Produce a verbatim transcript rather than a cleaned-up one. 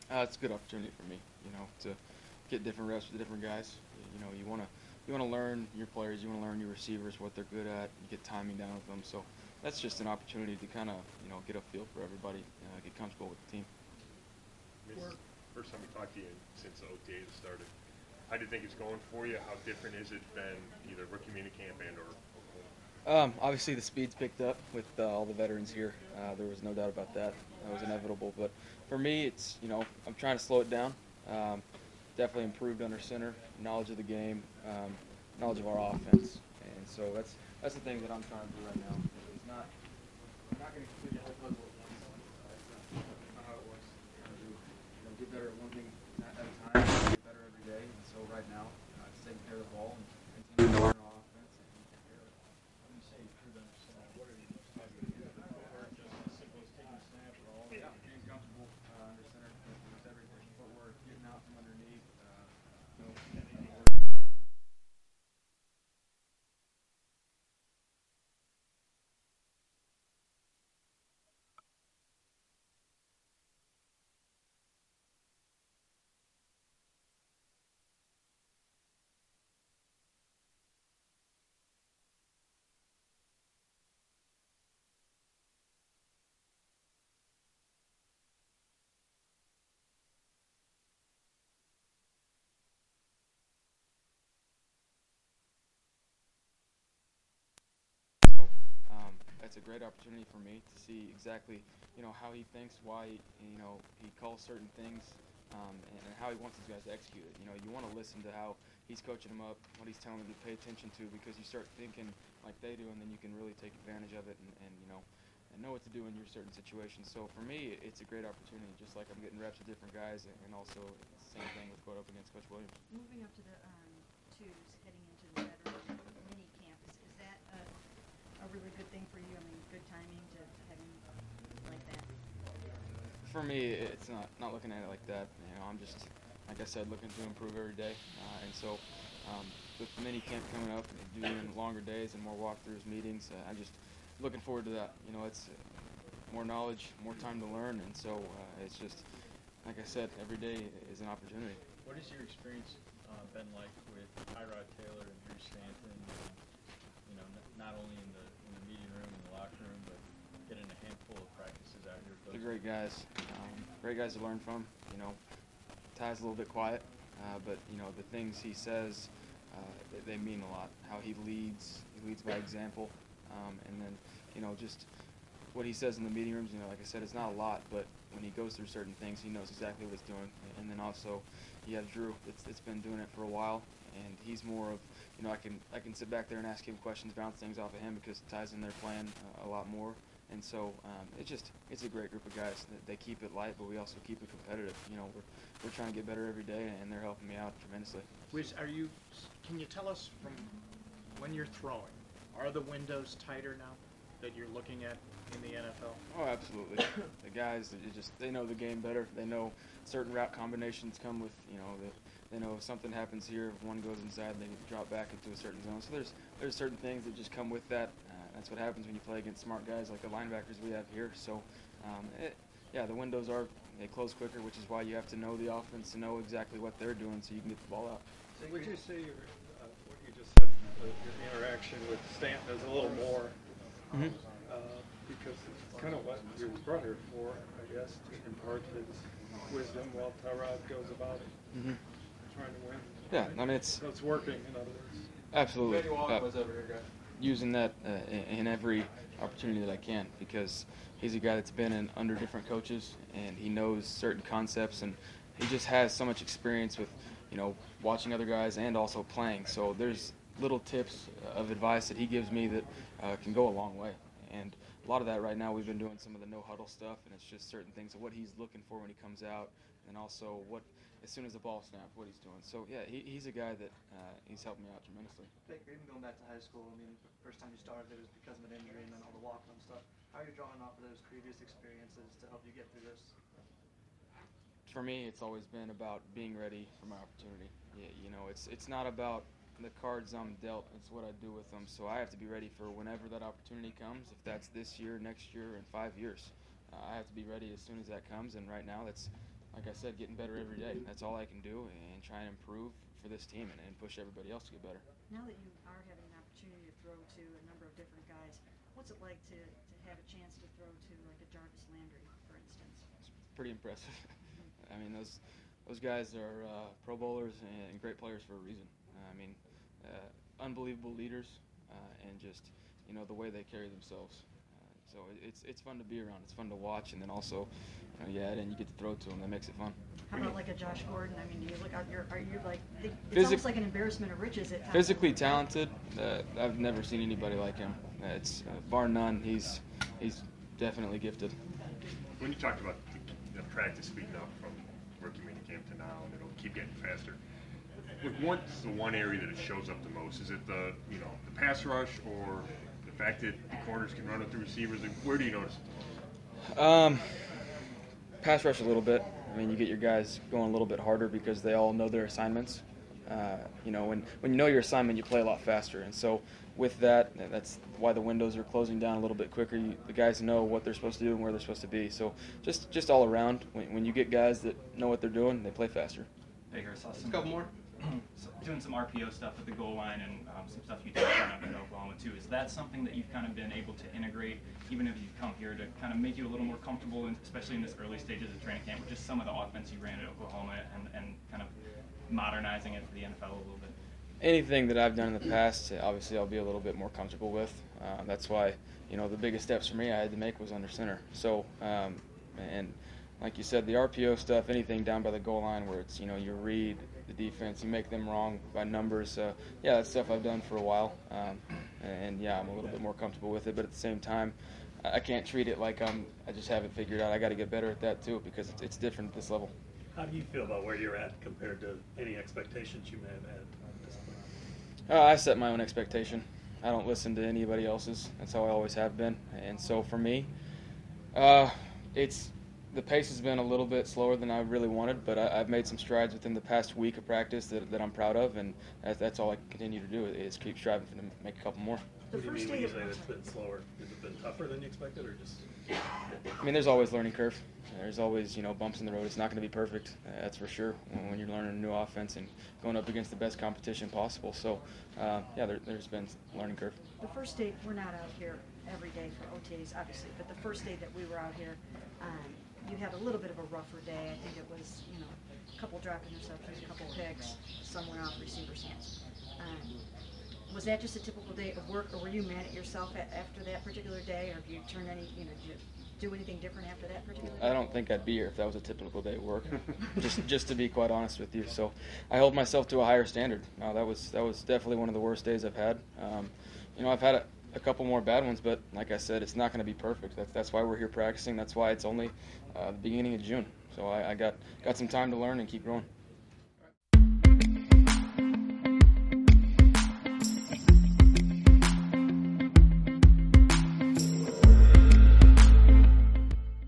Uh, it's a good opportunity for me, you know, to get different reps with different guys. You know, you want to you want to learn your players, you want to learn your receivers, what they're good at, you get timing down with them. So that's just an opportunity to kind of you know get a feel for everybody, uh, get comfortable with the team. This is the first time we talked to you since the O T A started. How do you think it's going for you? How different is it been either rookie minicamp and or Oklahoma? Um, obviously, the speed's picked up with uh, all the veterans here. Uh, there was no doubt about that. That was inevitable. But for me, it's you know I'm trying to slow it down. Um, definitely improved under center, knowledge of the game, um, knowledge of our offense, and so that's that's the thing that I'm trying to do right now. It's not I'm not going to complete the whole puzzle at once. Uh, that's not, that's not how it works. Trying to do, you know, get better at one thing at a time, get better every day. And so right now, uh, it's taking care of the ball and continuing to learn our offense and take care of it. When you say improve under center, what are you most talking about? Footwork, just as simple as taking a snap or all of it? Yeah, being comfortable uh, under center, just everything. Footwork, getting out from underneath. Uh, you know, So um, that's a great opportunity for me to see exactly, you know, how he thinks, why, you know, he calls certain things, um, and, and how he wants these guys to execute it. You know, you want to listen to how he's coaching them up, what he's telling them to pay attention to, because you start thinking like they do, and then you can really take advantage of it, and, and you know, and know what to do in your certain situations. So for me, it's a great opportunity, just like I'm getting reps with different guys, and, and also same thing with going up against Coach Williams. Moving up to the um, twos, heading into the veteran mini camp, is, is that a, a really good thing for you? I mean, good timing to have him like that? For me, it's not not looking at it like that. You know, I'm just like I said, looking to improve every day, uh, and so um, with the mini camp coming up, and doing longer days and more walkthroughs, meetings, uh, I'm just looking forward to that. You know, it's uh, more knowledge, more time to learn, and so uh, it's just like I said, every day is an opportunity. What has your experience uh, been like with Tyrod Taylor and Drew Stanton? And, you know, n- not only in the in the meeting room and the locker room, but getting a handful of practices out here. With They're those great guys, um, great guys to learn from. You know, Ty's a little bit quiet, uh, but you know the things he says, uh, they, they mean a lot. How he leads, he leads by example, um, and then you know just what he says in the meeting rooms. You know, like I said, it's not a lot, but when he goes through certain things, he knows exactly what he's doing. And then also, you have Drew. It's, it's been doing it for a while, and he's more of you know I can I can sit back there and ask him questions, bounce things off of him because Ty's in there playing uh, a lot more. And so um, it's just it's a great group of guys. They keep it light, but we also keep it competitive. You know, we're we're trying to get better every day, and they're helping me out tremendously. Wiz, are you? Can you tell us from when you're throwing, are the windows tighter now that you're looking at in the N F L? Oh, absolutely. The guys, they just they know the game better. They know certain route combinations come with you know the, they know if something happens here, if one goes inside, they drop back into a certain zone. So there's there's certain things that just come with that. Uh, that's what happens when you play against smart guys like the linebackers we have here. So, um, it, yeah, the windows are they close quicker, which is why you have to know the offense to know exactly what they're doing so you can get the ball out. So would you say your, uh, what you just said, uh, your interaction with Stanton is a little more, Mm-hmm. uh, because it's kind of what your brother for, I guess, to impart his wisdom while Tyrod goes about it, Mm-hmm. trying to win. Yeah, I mean it's So it's working, in other words. absolutely. Uh, using that uh, in in every opportunity that I can because he's a guy that's been in under different coaches and he knows certain concepts and he just has so much experience with, you know, watching other guys and also playing. So there's little tips of advice that he gives me that uh, can go a long way. And a lot of that right now we've been doing some of the no huddle stuff and it's just certain things of what he's looking for when he comes out and also what as soon as the ball snaps, what he's doing. So yeah, he, he's a guy that uh, he's helped me out tremendously. Even going back to high school, I mean, the first time you started it was because of an injury and then all the walk-on stuff. How are you drawing off of those previous experiences to help you get through this? For me, it's always been about being ready for my opportunity. Yeah, you know, it's it's not about the cards I'm dealt. It's what I do with them. So I have to be ready for whenever that opportunity comes. If that's this year, next year, in five years, uh, I have to be ready as soon as that comes. And right now, that's like I said, getting better every day. That's all I can do, and try and improve for this team and, and push everybody else to get better. Now that you are having an opportunity to throw to a number of different guys, what's it like to, to have a chance to throw to like a Jarvis Landry, for instance? It's pretty impressive. I mean, those those guys are uh, Pro Bowlers and great players for a reason. Uh, I mean, uh, unbelievable leaders, uh, and just you know the way they carry themselves. Uh, so it, it's it's fun to be around. It's fun to watch, and then also, you know, you add in, you get to throw to them. That makes it fun. How about like a Josh Gordon? I mean, do you look out your, are you like, it's Physic- almost like an embarrassment of riches at times. Physically talented, uh, I've never seen anybody like him. Uh, it's uh, bar none. He's he's definitely gifted. When you talked about the, the practice speeding up from rookie minicamp to now, and it'll keep getting faster. Like, what's the one area that it shows up the most? Is it the you know the pass rush, or the fact that the corners can run it through receivers? Like, where do you notice it? Um, pass rush a little bit. I mean, you get your guys going a little bit harder because they all know their assignments. Uh, you know, when, when you know your assignment, you play a lot faster. And so with that, that's why the windows are closing down a little bit quicker. You, the guys know what they're supposed to do and where they're supposed to be. So just, just all around, when, when you get guys that know what they're doing, they play faster. Bigger, saw some couple more. So doing some R P O stuff at the goal line and um, some stuff you did kind of in Oklahoma too. Is that something that you've kind of been able to integrate, even if you come here, to kind of make you a little more comfortable, in, especially in this early stages of training camp, with just some of the offense you ran at Oklahoma and, and kind of modernizing it for the N F L a little bit? Anything that I've done in the past, obviously I'll be a little bit more comfortable with. Uh, that's why, you know, the biggest steps for me I had to make was under center. So, um, and like you said, the R P O stuff, anything down by the goal line where it's, you know, you read the defense, you make them wrong by numbers. Uh, yeah, that's stuff I've done for a while. Um, and, yeah, I'm a little bit more comfortable with it. But at the same time, I can't treat it like I'm, I just have it figured out. I got to get better at that, too, because it's, it's different at this level. How do you feel about where you're at compared to any expectations you may have had at this point? Uh, I set my own expectation. I don't listen to anybody else's. That's how I always have been. And so for me, uh, it's the pace has been a little bit slower than I really wanted, but I, I've made some strides within the past week of practice that, that I'm proud of, and that's, that's all I continue to do is keep striving to make a couple more. The What do you first mean when day you of- say it's been slower? Has it been tougher than you expected, or just? I mean, there's always learning curve. There's always, you know, bumps in the road. It's not going to be perfect, uh, that's for sure, when, when you're learning a new offense and going up against the best competition possible. So, uh, yeah, there, there's been learning curve. The first day, we're not out here every day for O T As, obviously, but the first day that we were out here, um, you had a little bit of a rougher day. I think it was, you know, a couple drop interceptions, a couple picks, some went off receivers' hands. Um, was that just a typical day of work, or were you mad at yourself a- after that particular day, or have you turned any, you know, did you do anything different after that particular day? I don't think I'd be here if that was a typical day at work. just, just to be quite honest with you. So, I hold myself to a higher standard. Uh, that was, that was definitely one of the worst days I've had. Um, you know, I've had a, a couple more bad ones, but like I said, it's not going to be perfect. That's, that's why we're here practicing. That's why it's only uh, the beginning of June. So I, I got, got some time to learn and keep growing.